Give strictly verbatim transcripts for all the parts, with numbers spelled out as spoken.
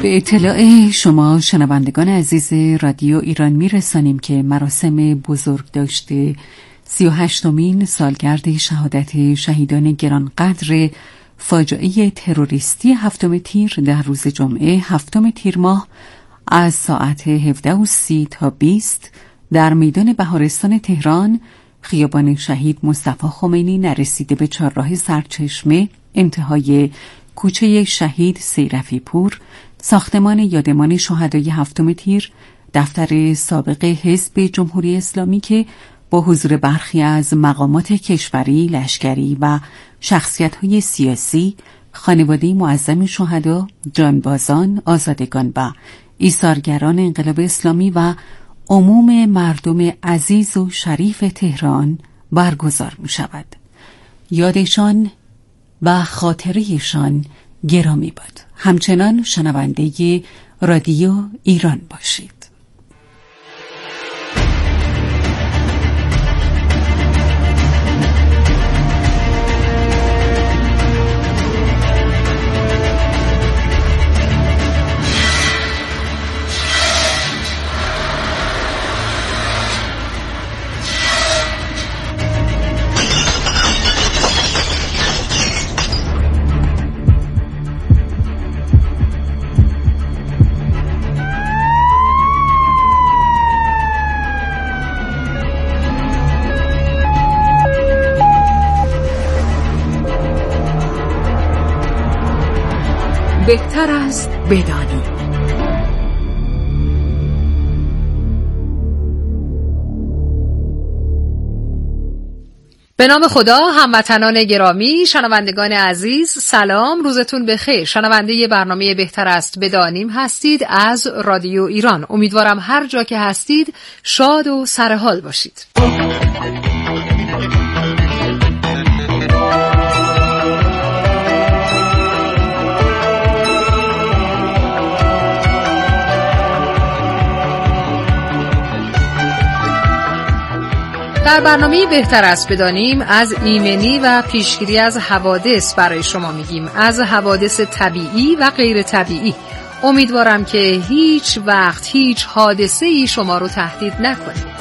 به اطلاع شما شنوندگان عزیز رادیو ایران میرسانیم که مراسم بزرگ داشته سی و هشتمین سالگرد شهادت شهیدان گرانقدر فاجعه تروریستی هفتم تیر در روز جمعه هفتم تیر ماه از ساعت هفده و سی تا بیست در میدان بهارستان تهران، خیابان شهید مصطفی خمینی نرسیده به چهارراه سرچشمه، انتهای کوچه شهید سیرفی پور، ساختمان یادمان شهدای هفتم تیر، دفتر سابق حزب جمهوری اسلامی که با حضور برخی از مقامات کشوری، لشکری و شخصیت‌های سیاسی، خانواده معظم شهدا، جانبازان، آزادگان و ایثارگران انقلاب اسلامی و عموم مردم عزیز و شریف تهران برگزار می شود. یادشان و خاطرهشان گرامی باد. همچنان شنونده رادیو ایران باشید. بهتر است بدانیم. به نام خدا، هموطنان گرامی، شنوندگان عزیز، سلام، روزتون بخیر. شنونده برنامه بهتر است بدانیم هستید از رادیو ایران. امیدوارم هر جا که هستید شاد و سرحال باشید. در برنامه بهتر است بدانیم از ایمنی و پیشگیری از حوادث برای شما میگیم، از حوادث طبیعی و غیر طبیعی. امیدوارم که هیچ وقت هیچ حادثه‌ای شما رو تهدید نکنه.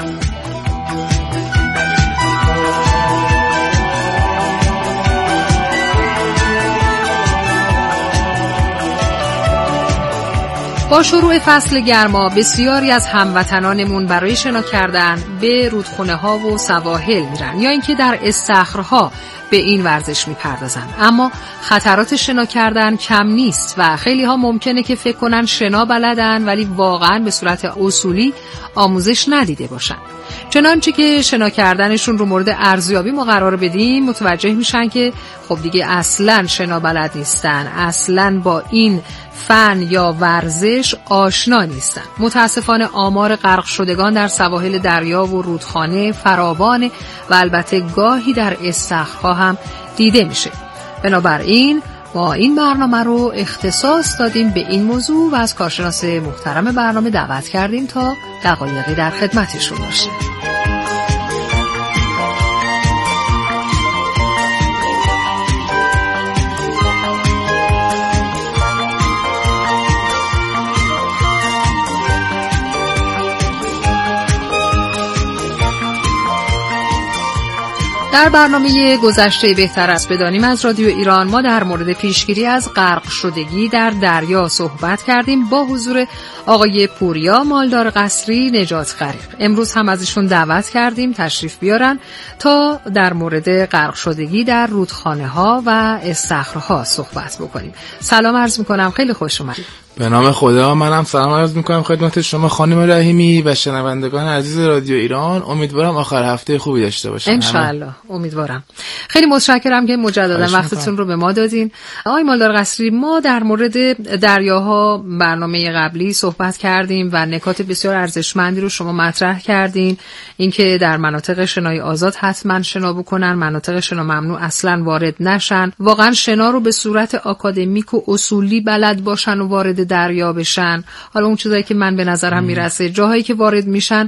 با شروع فصل گرما بسیاری از هموطنانمون برای شنا کردن به رودخونه ها و سواحل میرن یا اینکه در استخرها به این ورزش میپردازن، اما خطرات شنا کردن کم نیست و خیلی ها ممکنه که فکر کنن شنا بلدن ولی واقعا به صورت اصولی آموزش ندیده باشن. چنانچه که شنا کردنشون رو مورد ارزیابی ما قرار بدیم متوجه میشن که خب دیگه اصلاً شنا بلد نیستن، اصلاً با این فن یا ورزش آشنا نیستن. متاسفانه آمار غرق شدگان در سواحل دریا و رودخانه فراوانه و البته گاهی در استخرها هم دیده میشه. بنابراین ما این برنامه رو اختصاص دادیم به این موضوع و از کارشناس محترم برنامه دعوت کردیم تا دقایقی در خدمتشون باشیم. در برنامه گذشته بهتر است بدانیم از رادیو ایران ما در مورد پیشگیری از غرق شدگی در دریا صحبت کردیم با حضور آقای پوریا مالدار قصری نجات غریق. امروز هم از ایشون دعوت کردیم تشریف بیارن تا در مورد غرق شدگی در رودخانه ها و استخرها صحبت بکنیم. سلام عرض میکنم، خیلی خوش اومدید. به نام خدا، منم سلام عرض میکنم خدمت شما خانم رحیمی و شنوندگان عزیز رادیو ایران. امیدوارم آخر هفته خوبی داشته باشین. ان شاء الله، امیدوارم. خیلی متشکرم که مجددا وقتتون رو به ما دادین. آقای مالدار قصری، ما در مورد دریاها برنامه قبلی صحبت کردیم و نکات بسیار ارزشمندی رو شما مطرح کردین، اینکه در مناطق شنای آزاد حتما شنا بکنن، مناطق شنا ممنوع اصلا وارد نشن، واقعا شنا رو به صورت آکادمیک و اصولی بلد باشن و وارد دریا بشن، حالا اون چیزایی که من به نظرم میرسه، جاهایی که وارد میشن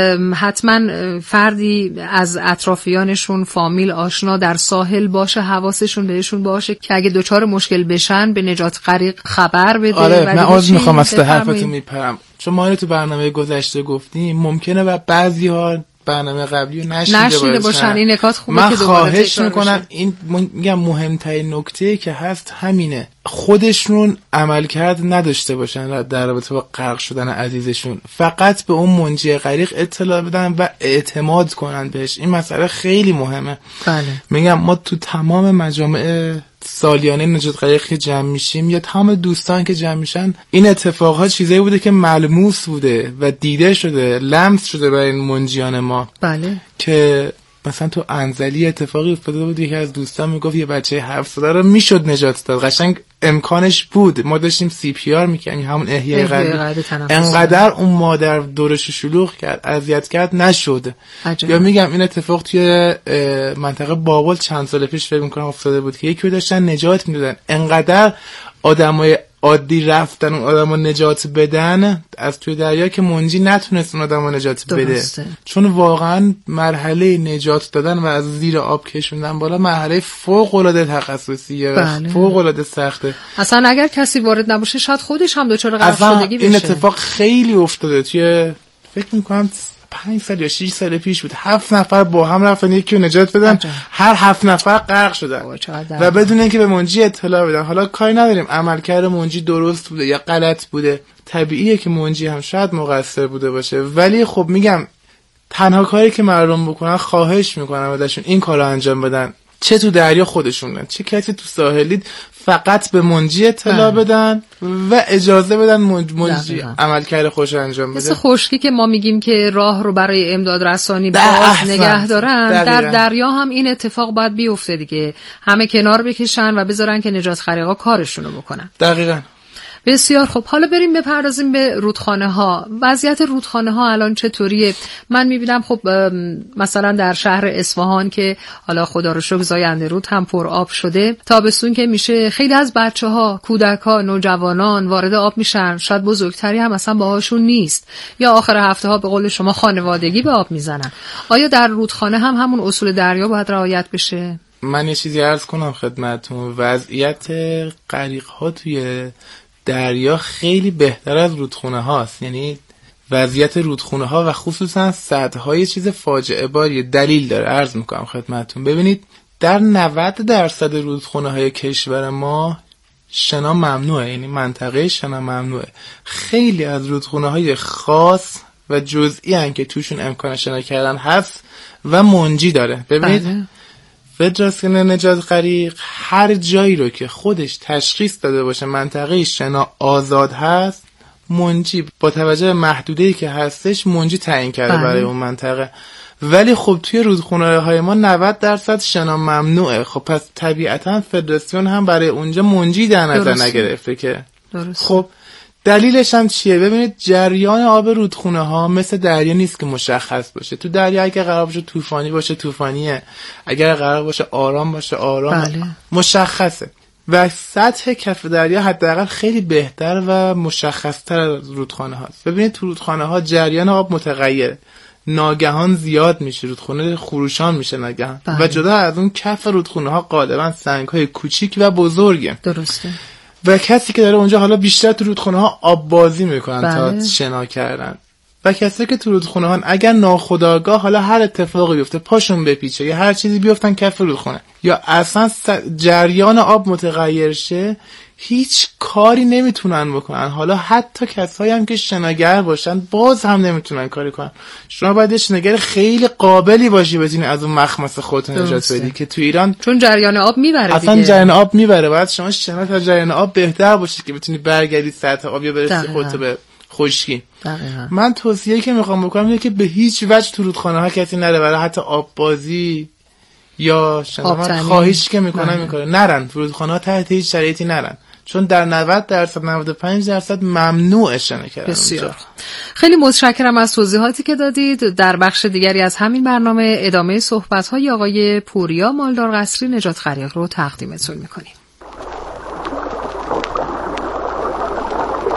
حتما فردی از اطرافیانشون، فامیل، آشنا در ساحل باشه، حواسشون بهشون باشه که اگه دوچار مشکل بشن به نجات غریق خبر بده. آره من عذر میخوام از حرفتون میپرم، چون ما تو برنامه گذشته گفتیم ممکنه و بعضی‌ها برنامه قبلی رو نشیده, نشیده باشن. این نکات خوبه من که دوباره خواهش میکنم. این میگم مهمترین نکته که هست همینه، خودشون عملکرد نداشته باشن در رابطه با غرق شدن عزیزشون، فقط به اون منجی غریق اطلاع بدن و اعتماد کنن بهش. این مسئله خیلی مهمه. بله. میگم ما تو تمام مجامع سالیانه نجات غریق که جمع میشیم یا تمام دوستان که جمع میشن، این اتفاقها چیزایی بوده که ملموس بوده و دیده شده، لمس شده برای این منجیان ما. بله. که مثلا تو انزلی اتفاقی افتاده بود، یکی از دوستان میگفت یه بچه هفت ساله رو میشد نجات داد، قشنگ امکانش بود، ما داشتیم سی پی آر میکنیم، همون احیای قلبی، انقدر اون مادر دورش شلوغ کرد، اذیت کرد، نشد. عجب. یا میگم این اتفاق توی منطقه بابل چند سال پیش فکر میکنم افتاده بود که یکی رو داشتن نجات میدادن، انقدر آدمای عادی رفتن اون آدمو نجات بدن از توی دریا که منجی نتونست اون آدمو نجات بده. درسته. چون واقعا مرحله نجات دادن و از زیر آب کشوندن بالا مرحله فوق العاده تخصصیه. بله. فوق العاده سخته. اصلا اگر کسی وارد نباشه شاید خودش هم دچار غرق شدگی بشه. این اتفاق خیلی افتاده توی فکر می‌کنم پنج سال یا شش سال پیش بود، هفت نفر با هم رفتن یکی رو نجات بدن. عجب. هر هفت نفر غرق شدن و بدون اینکه به منجی اطلاع بدن. حالا کاری نداریم عملکرد منجی درست بوده یا غلط بوده، طبیعیه که منجی هم شاید مقصر بوده باشه، ولی خب میگم تنها کاری که مردم بکنن، خواهش میکنم ازشون این کارو انجام بدن، چه تو دریا خودشونن چه کسی تو ساحلی، فقط به منجی اطلاع بدن و اجازه بدن منجی عملکرد خوش انجام بده. مثل خشکی که ما میگیم که راه رو برای امداد رسانی باز نگه دارن، در دریا هم این اتفاق باید بیفته دیگه، همه کنار بکشن و بذارن که نجات غریقا کارشونو بکنن. دقیقاً. بسیار خب، حالا بریم بپردازیم به رودخانه ها. وضعیت رودخانه ها الان چطوریه؟ من میبینم خب مثلا در شهر اصفهان که حالا خدا رو شکر زاینده رود هم پر آب شده، تابستون که میشه خیلی از بچه ها، کودک ها، نوجوانان وارد آب میشن، شاید بزرگتری هم اصلا باهاشون نیست، یا آخر هفته ها به قول شما خانوادگی به آب میزنن. آیا در رودخانه هم همون اصول دریا باید رعایت بشه؟ من یه چیزی عرض کنم خدمتتون، وضعیت غریق ها توی دریا خیلی بهتر از رودخونه هاست. یعنی وضعیت رودخونه ها و خصوصا سدهای چیز فاجعه باری دلیل داره. عرض میکنم خدمتتون، ببینید در نود درصد رودخونه های کشور ما شنا ممنوعه، یعنی منطقه شنا ممنوعه. خیلی از رودخونه های خاص و جزئی هستن که توشون امکان شنا کردن هست و منجی داره. ببینید بله. فدراسیون نجات غریق هر جایی رو که خودش تشخیص داده باشه منطقه شنا آزاد هست، منجی با توجه به محدوده‌ای که هستش منجی تعیین کرده بله. برای اون منطقه. ولی خب توی رودخونه های ما نود درصد شنا ممنوعه. خب پس طبیعتا فدراسیون هم برای اونجا منجی در نظر نگرفته که درست. خب دلیلش هم چیه؟ ببینید جریان آب رودخونه ها مثل دریا نیست که مشخص باشه. تو دریا اگه قرار باشه طوفانی باشه طوفانیه، اگر قرار باشه آرام باشه آرام. بله. مشخصه. و سطح کف دریا حداقل خیلی بهتر و مشخص‌تر از رودخانه هاست. ببینید تو رودخانه ها جریان آب متغیره، ناگهان زیاد میشه، رودخونه خروشان میشه ناگهان. بله. و جدا از اون کف رودخونه ها غالبا سنگ های کوچیک و بزرگه. درسته. و کسی که داره اونجا حالا بیشتر تو رودخونه ها آب بازی میکنن بله. تا شنا کردن. و کسی که تو رودخونه ها اگر ناخودآگاه حالا هر اتفاقی بیفته پاشون بپیچه یا هر چیزی بیفتن کف رودخونه یا اصلا جریان آب متغیر شه، هیچ کاری نمیتونن بکنن. حالا حتی کسایی هم که شناگر باشن باز هم نمیتونن کاری کنن. شما باید شناگر خیلی قابلی باشی بتونی از اون مخمصه خودت نجات بدی که تو ایران چون جریان آب میبره اصلا دیگه. جریان آب میبره. باید شما شنا تا جریان آب بهتر باشی که بتونی برگردی سطح آب یا برسی خودت به خشکی. دقیقا. من توصیه که میخوام بکنم اینه که به هیچ وجه تو رودخانه ها کسی نره برای حتی آب بازی یا شنا. من خواهش که میکنم میکنه نرن تو رودخانه ها تحت هیچ شرایطی نرن، چون در نود درصد نود و پنج درصد ممنوع شنا کردن. بسیار خیلی متشکرم از توضیحاتی که دادید. در بخش دیگری از همین برنامه ادامه صحبت‌های آقای پوریا مالدار قصری نجات غریق رو تقدیمتون میکنیم.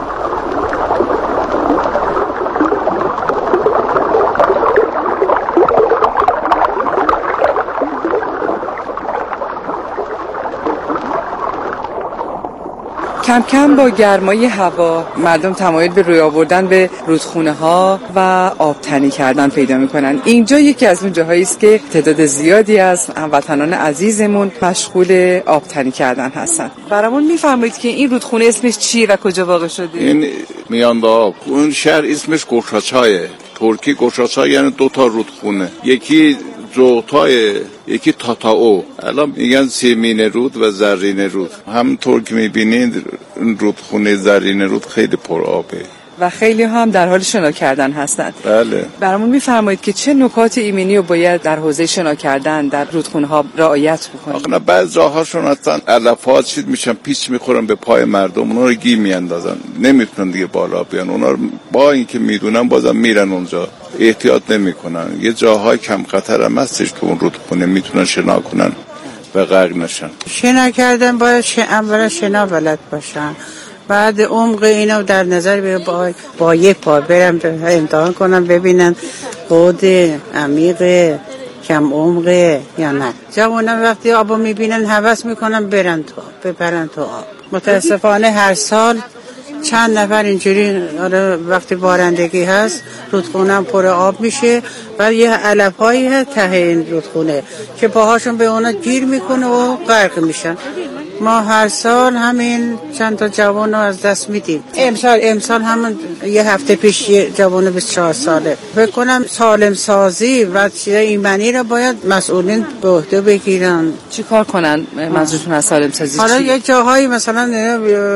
کم کم با گرمای هوا مردم تمایل به روی آوردن به رودخونه ها و آبتنی کردن پیدا میکنن. اینجا یکی از اون جاهایی است که تعداد زیادی از هموطنان عزیزمون مشغول آبتنی کردن هستن. برامون میفرمایید که این رودخونه اسمش چیه و کجا واقع شده؟ این میانده آب. اون شهر اسمش گوشاچایه. ترکی گوشاچای یعنی دو تا رودخونه. یکی زوتای، یکی تاتاو. الان میگن سیمین رود و زرین رود. همونطور که میبینید رودخونه زرین رود خیلی پر آبه و خیلی هم در حال شنا کردن هستند. بله. برامون میفرمایید که چه نکات ایمنی رو باید در حوزه شنا کردن در رودخونه ها رعایت بکنیم؟ آخه بعض جاهاشون اصلا علفات شید میشن، پیچ میخورن به پای مردم، اونا رو گی میاندازن، نمیتونن دیگه بالا بیان. اونا رو با اینکه میدونن بازم میرن اونجا، احتیاط نمیکنن. یه جاهای کم خطر هم هستش که اون رودخونه میتونن شنا کنن و غرق نشن. شنا کردن باید ش... اولا شنا بلد باشن، بعد عمق اینو در نظر بگیرن، با با یک پا برن امتحان کنن ببینن خود عمیق کم عمقه یا نه. جوانان وقتی آبو میبینن هوس میکنن برن تو بپرن تو آب. متاسفانه هر سال چند نفر اینجوری وقتی بارندگی هست رودخونه پر آب میشه و یه علفایی هست ته این رودخونه که پاهاشون به اونا گیر میکنه و غرق میشن. ما هر سال همین چند تا جوان رو از دست میدیم. امسال امسال همون یه هفته پیش یه جوان بیست و چهار ساله. فکر کنم سالم سازی و چیز ایمنی رو باید مسئولین به عهده بگیرن. چی کار کنن منظورتون از سالم سازی؟ حالا یه جاهایی مثلا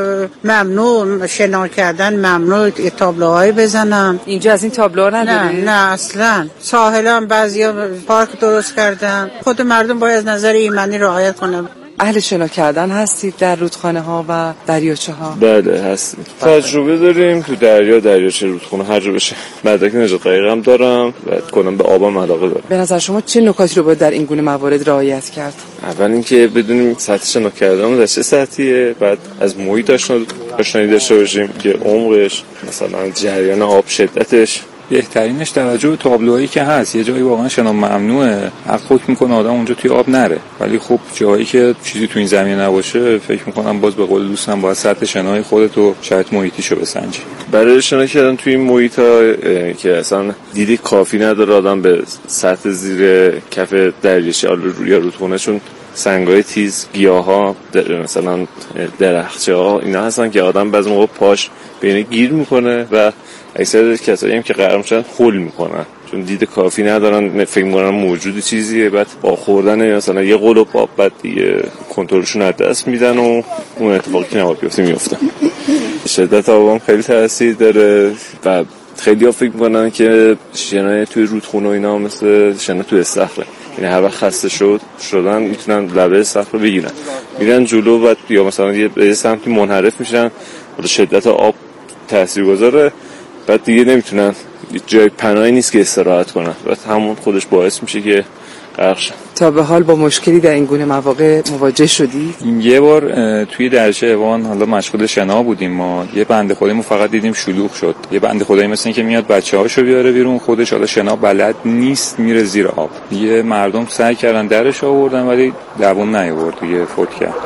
ممنوع شنا کردن، ممنوع تابلوهایی بزنن. اینجا از این تابلوها نداره؟ نه نه اصلا. ساحل هم بعضیا پارک درست کردن. خود مردم باید از نظر ایمنی رعایت کنن. اهل شنا کردن هستید در رودخانه ها و دریاچه ها؟ بله هستیم. تجربه داریم تو دریا، دریاچه، رودخانه هر جا بشه. مدرک نجات غریق هم دارم و کنم به آبم علاقه دارم. به نظر شما چه نکاتی رو باید در این گونه موارد رعایت کرد؟ اول اینکه بدونیم سطح شنا کردن در چه سطحیه، بعد از محیط آشنایی داشته باشیم که عمقش، مثلا جریان آب، شدتش. بهترینش توجه به تابلوهایی که هست. یه جایی واقعا شنا ممنوعه، حق حکم میکنه آدم اونجا توی آب نره، ولی خب جایی که چیزی تو این زمین نباشه فکر میکنم باز به قول دوستم باید سطح شنای خودتو شاید محیطیشو بسنجی. برای شنا کردن توی این محیطا که اصلا دیدی کافی نداره آدم به سطح زیر کف دریاچه یا رودخونه، چون سنگای تیز، گیاها، مثلا درختچه ها اینا هستن که آدم بعضی موقع پاش بین گیر میکنه و اکثر کسایی هم که غرق میشن هول میکنن چون دید کافی ندارن، فکر میکنن موجود چیزیه، بعد با خوردن مثلا یه قلوب آب بعد دیگه کنترلشون از دست میدن و اون اتفاقی که نباید بیفته میفته. شدت آبام خیلی تاثیر داره و خیلی ها فکر میکنن که شنا توی رودخونه و اینا مثل شنا توی استخره، یعنی هر وقت خسته شد شدن میتونن لبه استخر رو بگیرن، میرن جلو بعد یا مثلا یه سمتی منحرف میشن، شدت آب تاثیرگذاره، بعد دیگه نمیتونن، جای پناهی نیست که استراحت کنن، بعد همون خودش باعث میشه که غرق شن. تا به حال با مشکلی در این گونه مواقع مواجه شدی؟ یه بار توی دریاچه ایوان حالا مشغول شنا بودیم، ما یه بنده خدایمو فقط دیدیم شلوغ شد. یه بنده خدایی مثل این که میاد بچه‌هاشو بیاره بیرون، خودش حالا شنا بلد نیست، میره زیر آب. یه مردم سعی کردن درش آوردن ولی دووم نیاورد، دیگه فوت کرد.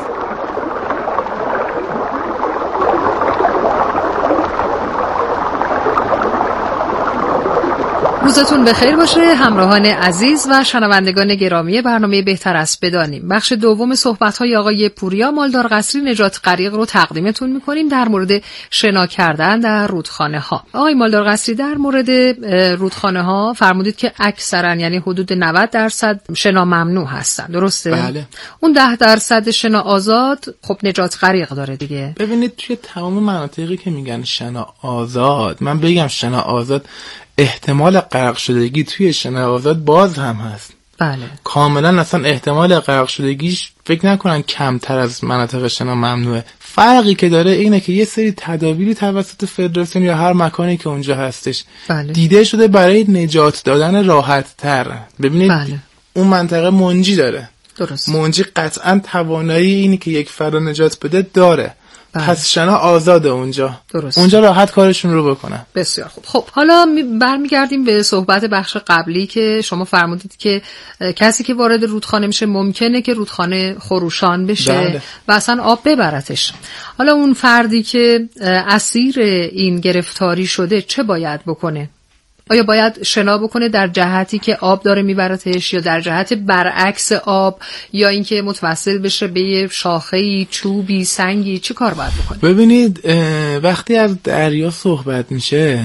روزتون بخیر باشه همراهان عزیز و شنوندگان گرامی برنامه بهتر است بدانیم. بخش دوم صحبت‌های آقای پوریا مالدار قصری نجات غریق رو تقدیمتون می‌کنیم در مورد شنا کردن در رودخانه‌ها. آقای مالدار قصری در مورد رودخانه‌ها فرمودید که اکثرا یعنی حدود نود درصد شنا ممنوع هستن، درسته؟ بله. اون ده درصد شنا آزاد خب نجات غریق داره دیگه. ببینید توی تمام مناطقی که میگن شنا آزاد، من بگم شنا آزاد، احتمال غرق شدگی توی شنا آزاد باز هم هست. بله. کاملا اصلا احتمال غرق شدگیش فکر نکنن کمتر از مناطق شنا ممنوعه. فرقی که داره اینه که یه سری تدابیری توسط فدراسیون یا هر مکانی که اونجا هستش بله. دیده شده برای نجات دادن راحت تر. ببینید بله. اون منطقه منجی داره. درست. منجی قطعا توانایی اینی که یک فرد نجات بده داره، بله. پس شنا آزاده اونجا. درست. اونجا راحت کارشون رو بکنن. بسیار خوب. خب حالا برمیگردیم به صحبت بخش قبلی که شما فرمودید که کسی که وارد رودخانه میشه ممکنه که رودخانه خروشان بشه بله. و اصلا آب ببرتش. حالا اون فردی که اسیر این گرفتاری شده چه باید بکنه؟ آیا باید شنا بکنه در جهتی که آب داره میبرتش یا در جهت برعکس آب، یا اینکه متوسل بشه به یه شاخه‌ای، چوبی، سنگی؟ چه کار باید بکنه؟ ببینید وقتی از دریا صحبت میشه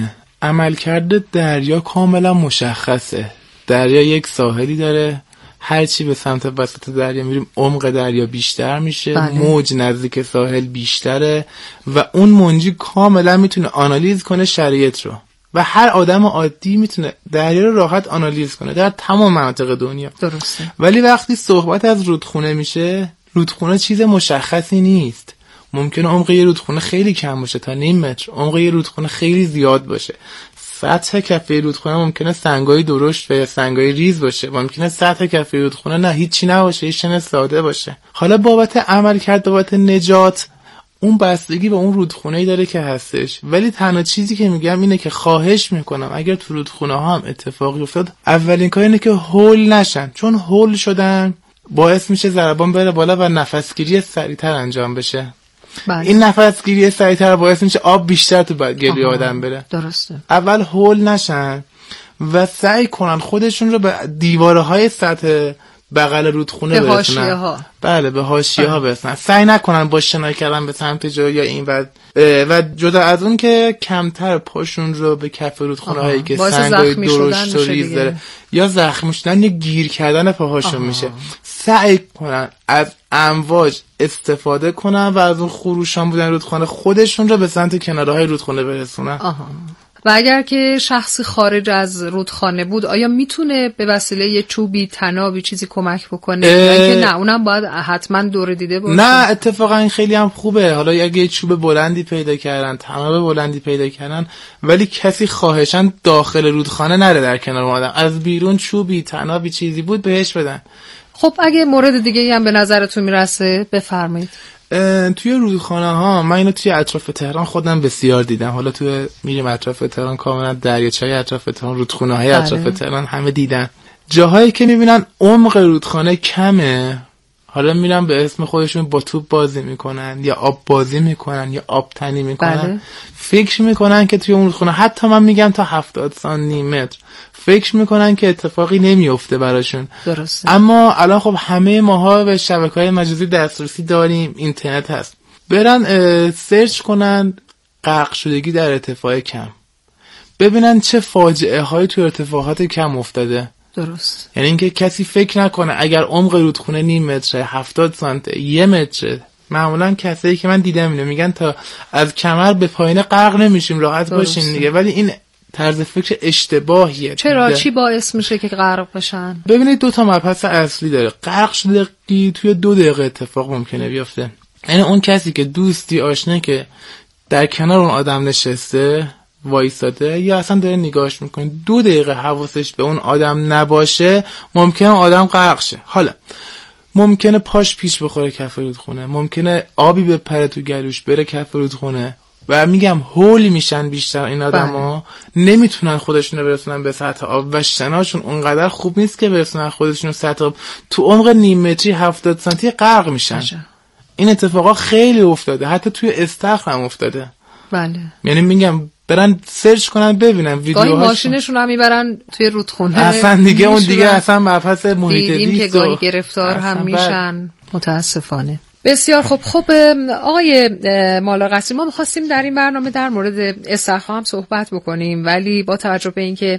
عملکرد دریا کاملا مشخصه. دریا یک ساحلی داره، هرچی به سمت وسط دریا میریم عمق دریا بیشتر میشه. بله. موج نزدیک ساحل بیشتره و اون منجی کاملا میتونه آنالیز کنه شرایط رو و هر آدم عادی میتونه دریا رو راحت آنالیز کنه در تمام مناطق دنیا. درسته. ولی وقتی صحبت از رودخونه میشه، رودخونه چیز مشخصی نیست. ممکنه عمق یه رودخونه خیلی کم باشه تا نیم متر، عمق یه رودخونه خیلی زیاد باشه. سطح کفه رودخونه ممکنه سنگای درشت و یا سنگای ریز باشه، ممکنه سطح کفه رودخونه نه هیچی نباشه، هیچ شن ساده باشه. حالا بابت عمل کرد، بابت نجات، اون بستگی به اون رودخونه‌ای داره که هستش. ولی تنها چیزی که میگم اینه که خواهش میکنم اگر تو رودخونه ها هم اتفاقی افتاد، اولین کار اینه که هول نشن، چون هول شدن باعث میشه ضربان بره بالا و نفسگیری سریعتر انجام بشه. بله. این نفسگیری سریعتر باعث میشه آب بیشتر تو گلوی آدم بره. درسته. اول هول نشن و سعی کنن خودشون رو به دیوارهای سطح بغل رودخونه برسونن. به حاشیه ها. بله به حاشیه ها برسونن. سعی نکنن با شنا کردن به سمت جا یا این و و جدا از اون که کمتر پاشون رو به کف رودخونه هایی که سنگای درشت و ریز داره یا زخمی شدن یا گیر کردن پاهاشون میشه، سعی کنن از امواج استفاده کنن و از اون خروشان بودن رودخانه خودشون رو به سمت کناره های رودخانه برسونن. آها. و اگر که شخصی خارج از رودخانه بود، آیا میتونه به وسیله یه چوبی، تنابی، چیزی کمک بکنه؟ یا اینکه نه اونم باید حتما دور دیده باشه؟ نه اتفاقا این خیلی هم خوبه. حالا اگه یه چوب بلندی پیدا کردن، تناب بلندی پیدا کردن، ولی کسی خواهشاً داخل رودخانه نره در کنار آدم، از بیرون چوبی، تنابی چیزی بود بهش بدن. خب اگه مورد دیگه هم به نظرتون میرسه بفرمایید. توی رودخانه ها من اینو توی اطراف تهران خودم بسیار دیدم. حالا توی میریم اطراف تهران کاملا دریاچه اطراف تهران، رودخانه های اطراف تهران همه دیدن. جاهایی که میبینن عمق رودخانه کمه، حالا میرن به اسم خودشون با توپ بازی میکنن یا آب بازی میکنن یا آب تنی میکنن. بله. فکر میکنن که توی اون رودخانه، حتی من میگم تا هفتاد سانتی متر، فکر میکنن که اتفاقی نمیفته براشون. درسته. اما الان خب همه ماها به شبکه‌های مجازی دسترسی داریم، اینترنت هست، برن سرچ کنن غرق شدگی در ارتفاع کم، ببینن چه فاجعه هایی تو ارتفاعات کم افتاده. درست. یعنی اینکه کسی فکر نکنه اگر عمق رودخونه نیم متره، هفتاد سانتی، یه متره، معمولا کسایی که من دیدم اینو میگن تا از کمر به پایین غرق نمیشیم، راحت درست. باشین دیگه. ولی این طرز فکر اشتباهیه. چرا؟ چی باعث میشه که غرق بشن؟ ببینید دو تا مبحث اصلی داره. غرق شدگی توی دو دقیقه اتفاق ممکنه بیفته. یعنی اون کسی که دوستی آشنا که در کنار اون آدم نشسته وایساده یا اصلا داره نگاهش میکنه، دو دقیقه حواسش به اون آدم نباشه، ممکنه آدم غرق شه. حالا ممکنه پاش پیش بخوره کف رودخونه، ممکنه آبی بپره تو گلوش بره کف رودخونه و میگم هول میشن بیشتر این آدما، نمیتونن خودشون رو برسونن به سطح آب و شناشون اونقدر خوب نیست که برسونن خودشون رو سطح آب. تو عمق نیم متری هفتاد سانتی غرق میشن. بجا. این اتفاقا خیلی افتاده، حتی توی استخر هم افتاده. بله. یعنی میگم برن سرچ کنن ببینن ویدیوهاشون. گاهی ماشینشون هم میبرن توی رودخونه اصلا دیگه اون دیگه اصلا مبحث محیط زیست. دیدیم که گاهی گرفتار هم میشن متاسفانه. بسیار خوب. خب آقای مالاقصری، ما می‌خواستیم در این برنامه در مورد استخرها هم صحبت بکنیم، ولی با توجه به اینکه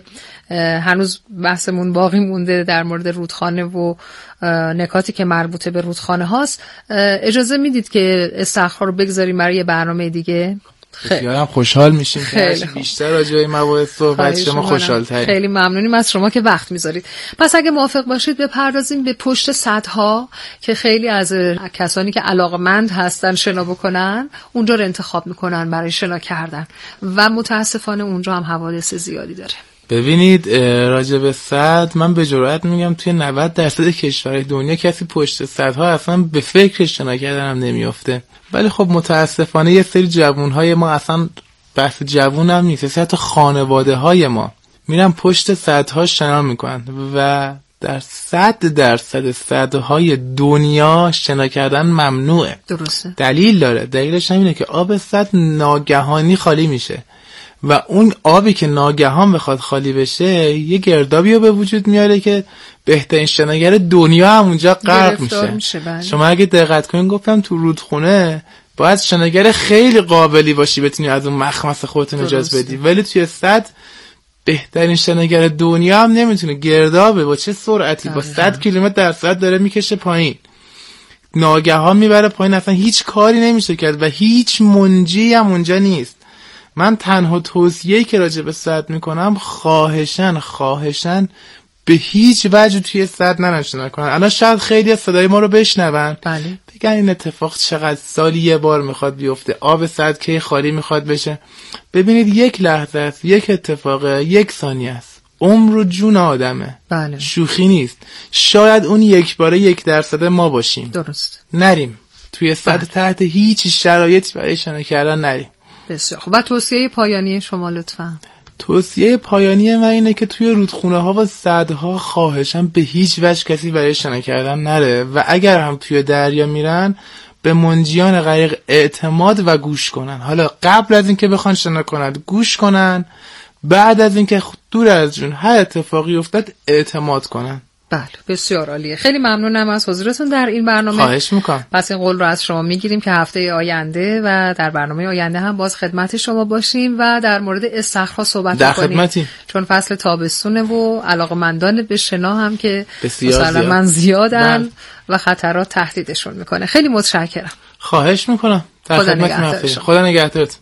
هنوز بحثمون باقی مونده در مورد رودخانه و نکاتی که مربوطه به رودخانه هاست، اجازه میدید که استخرها رو بگذاریم برای برنامه دیگه؟ خیلی هم خوشحال میشیم که بیشتر راجع به مباحث صحبت شما خوشحال‌تریم. خیلی ممنونیم از شما که وقت میذارید. پس اگه موافق باشید بپردازیم به پشت سدها که خیلی از کسانی که علاقمند هستن شنا بکنن اونجا رو انتخاب میکنن برای شنا کردن و متاسفانه اونجا هم حوادث زیادی داره. ببینید راجع به سد من به جرئت میگم توی نود درصد کشورهای دنیا کسی پشت سدها اصلا به فکرش شنا کردن هم نمیافته. ولی خب متاسفانه یه سری جوانهای ما، اصلا بحث جوون هم نیست، حتی خانواده های ما میرن پشت سدها شنا میکنن و در صد درصد سدهای دنیا شنا کردن ممنوعه. درسته. دلیل داره. دلیلش همینه که آب سد ناگهانی خالی میشه و اون آبی که ناگهان بخواد خالی بشه یه گردابی رو به وجود میاره که بهترین شناگر دنیا هم اونجا غرق میشه, میشه شما اگه دقت کنین گفتم تو رودخونه باید شناگر خیلی قابلی باشی بتونی از اون مخمص خودت نجات بدی، ولی توی سد بهترین شناگر دنیا هم نمیتونه. گردابه با چه سرعتی با صد کیلومتر در ساعت داره میکشه پایین، ناگهان میبره پایین، اصلا هیچ کاری نمیشه کرد و هیچ منجی هم اونجا نیست. من تنها توصیه‌ای که راجع به سد میکنم خواهشن خواهشن به هیچ وجه توی سد ننشنا کنن. الان شاید خیلی از صدای ما رو بشنون بله. بگن این اتفاق چقدر سالی یه بار میخواد بیفته، آب سد کی خالی میخواد بشه. ببینید یک لحظه است، یک اتفاقه، یک ثانیه است، عمر و جون آدمه. بله. شوخی نیست. شاید اون یک باره یک درصد ما باشیم. درست. نریم توی سد بله. تحت هیچ شرایطی برای شنا کردن نریم. بسیار خوب. و توصیه پایانی شما لطفاً؟ توصیه پایانی من اینه که توی رودخونه ها و سدها خواهشم به هیچ وجه کسی برای شنا کردن نره و اگر هم توی دریا میرن به منجیان غریق اعتماد و گوش کنن. حالا قبل از اینکه بخوان شنا کنن گوش کنن، بعد از اینکه دور از جون هر اتفاقی افتاد اعتماد کنن. بله بسیار عالیه. خیلی ممنونم از حضورتون در این برنامه. خواهش میکنم. پس این قول رو از شما میگیریم که هفته آینده و در برنامه آینده هم باز خدمت شما باشیم و در مورد استخرها صحبت در کنیم. خدمتیم. چون فصل تابستونه و علاقمندان به شنا هم که مسلماً زیادن بل. و خطرات تهدیدشون میکنه. خیلی متشکرم. خواهش میکنم. در خدا خدمتتون. خدا نگهدارت.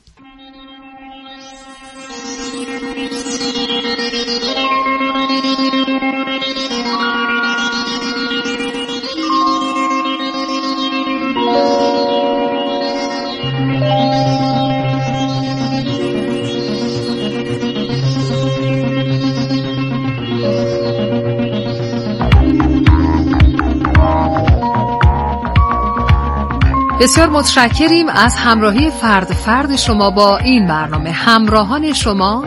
بسیار متشکریم از همراهی فرد فرد شما با این برنامه. همراهان شما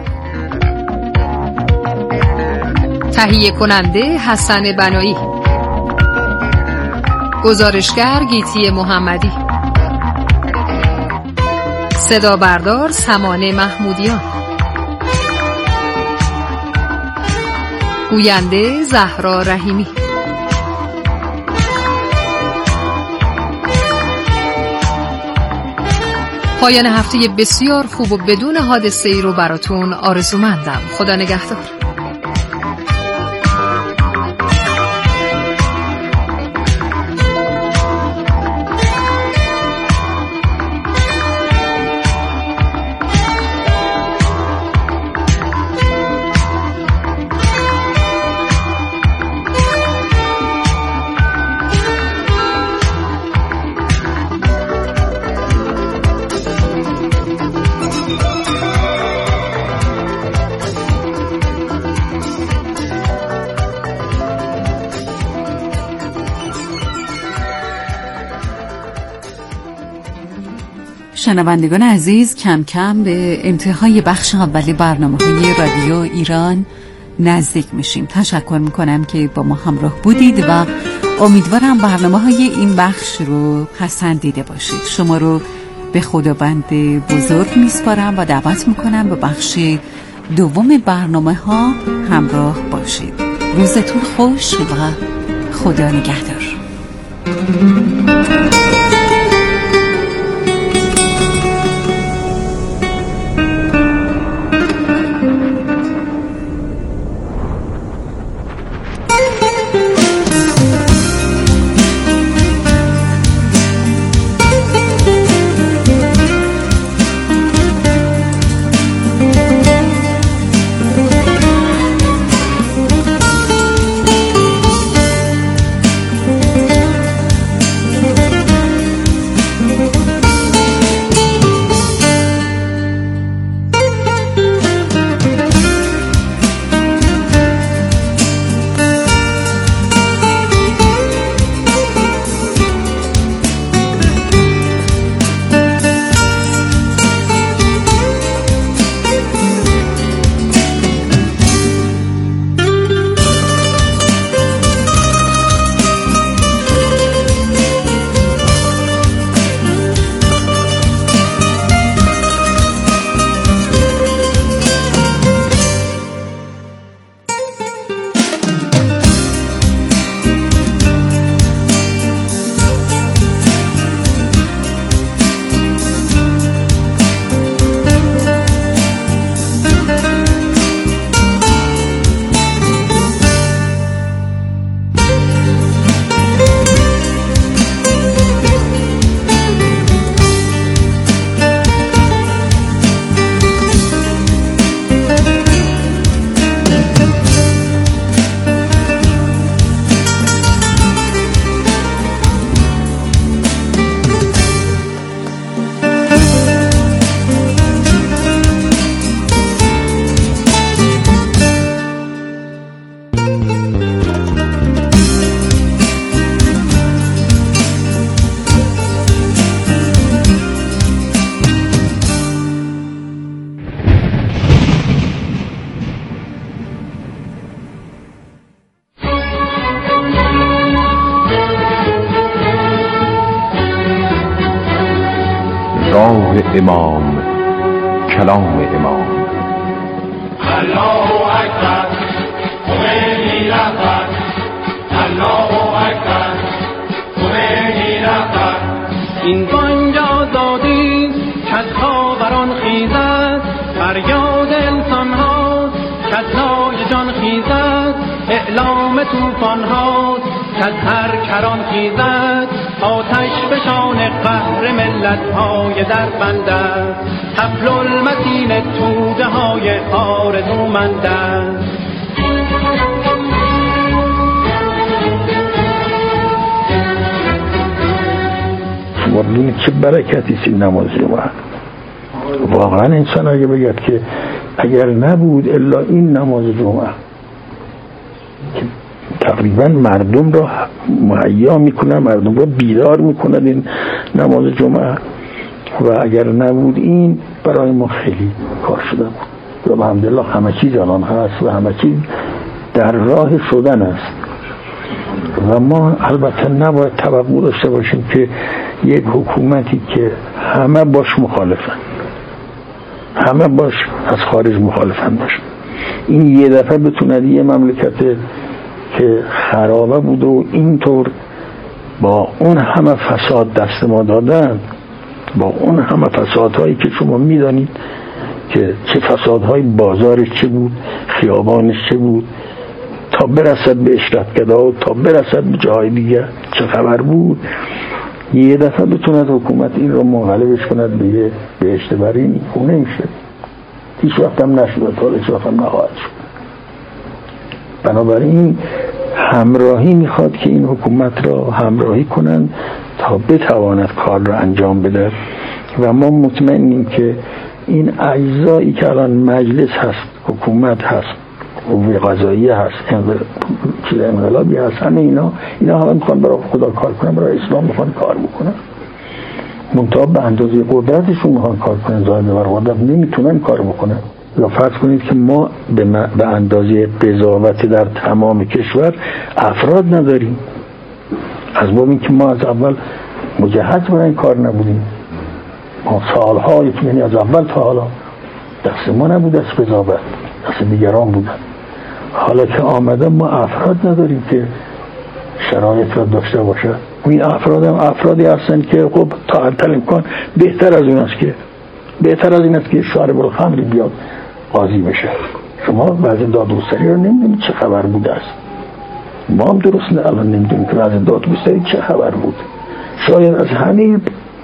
تهیه کننده حسن بنایی، گزارشگر گیتی محمدی، صدا بردار سمانه محمودیان، گوینده زهرا رحیمی. پایان هفته بسیار خوب و بدون حادثه ای رو براتون آرزومندم. خدا نگهدار. شنوندگان عزیز، کم کم به انتهای بخش اولی برنامه‌های رادیو ایران نزدیک میشیم. تشکر میکنم که با ما همراه بودید و امیدوارم برنامه‌های این بخش رو پسندیده باشید. شما رو به خداوند بزرگ میسپارم و دعوت میکنم به بخش دوم برنامه‌ها همراه باشید. روزتون خوش و خدا نگهدار. امام کلام امام. الله اکبر خمینی رهبر، الله اکبر خمینی رهبر. این بانگ آزادی کز خاوران خیزد، فریاد انسان هاست کز نای جان خیزد، اعلام طوفان هاست کز هر کران خیزد، آتش بشان قهر ملت های در بند است، حبل المتین توده های آرزومند است. شما ببینید چه برکتی سی نماز جمعه. واقعا انسان اگه بگد که اگر نبود الا این نماز جمعه که تقریبا مردم را مهیا میکنه، مردم را بیدار میکنه این نماز جمعه، و اگر نبود این برای ما خیلی کار شده بود. و الحمدلله همه چیز الان هست و همه چیز در راه شدن است و ما البته نباید توقع داشته باشیم که یک حکومتی که همه باش مخالفن، همه باش از خارج مخالفن باشن، این یه دفعه بتونه یه مملکت که خرابه بود و اینطور با اون همه فساد دست ما دادن، با اون همه فسادهایی که شما میدانید که چه فسادهای بازارش چه بود، خیابانش چه بود، تا برسد به اشرتگاه، تا برسد به جای دیگه چه خبر بود، یه دفعه بتوند حکومت این رو منقلبش کند به یه بهشت برین. این نمیشه، هیچ وقت هم نشده، تا هیچ وقت هم نخواهد شد. بنابراین همراهی میخواد که این حکومت را همراهی کنند تا بتواند کار را انجام بده و ما مطمئنیم که این اجزایی که الان مجلس هست، حکومت هست، قوه قضاییه هست، چیز انقلابی هست، همه اینا اینا همه میخوان برای خدا کار کنن، برای اسلام میخوان کار بکنن، منتها به اندازه قدرتشون میخوان کار کنن، ظاهر بر قدرت نمیتونن کار بکنن. یا فرض کنید که ما به, م... به اندازه قضاوت در تمام کشور افراد نداریم، از باب این که ما از اول مجهز برای این کار نبودیم، ما سالها یعنی از اول تا حالا دست ما نبود از قضاوت، دست دیگران بودن. حالا که آمده ما افراد نداریم که شرایط را داشته باشه. این افراد هم افرادی هستن که خب تا حد امکان بهتر از اون است که بهتر از این است که شارب الخمری بیاد قاضی بشه. شما وضع دادگستری رو نمیدونید چه خبر بوده است. ما هم درست نه الان نمیدونیم که وضع دادگستری چه خبر بود. شاید از همه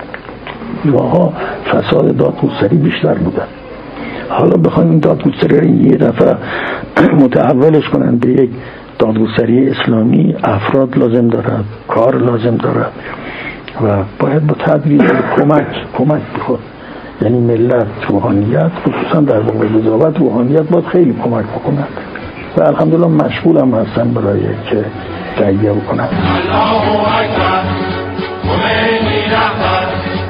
جاها فساد دادگستری بیشتر بوده. حالا بخوایم این دادگستری رو یه دفعه متحولش کنن به یک دادگستری اسلامی، افراد لازم دارد، کار لازم دارد و باید با تدریج کمک کمک بخواد. یعنی ملت، روحانیت، خصوصا در واقع قضاوت، روحانیت باید خیلی کمک بکنند و الحمدلله مشغول هم هستن برای که تهیه بکنند. الله اکبر خمینی رهبر،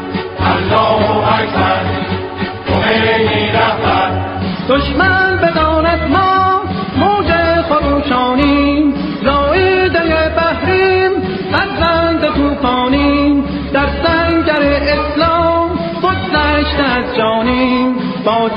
الله اکبر خمینی رهبر. دشمن بداند ما موج خروشانیم، زایده بحریم فرزند طوفانیم، در سنگر اسلام بگذشت از جانیم با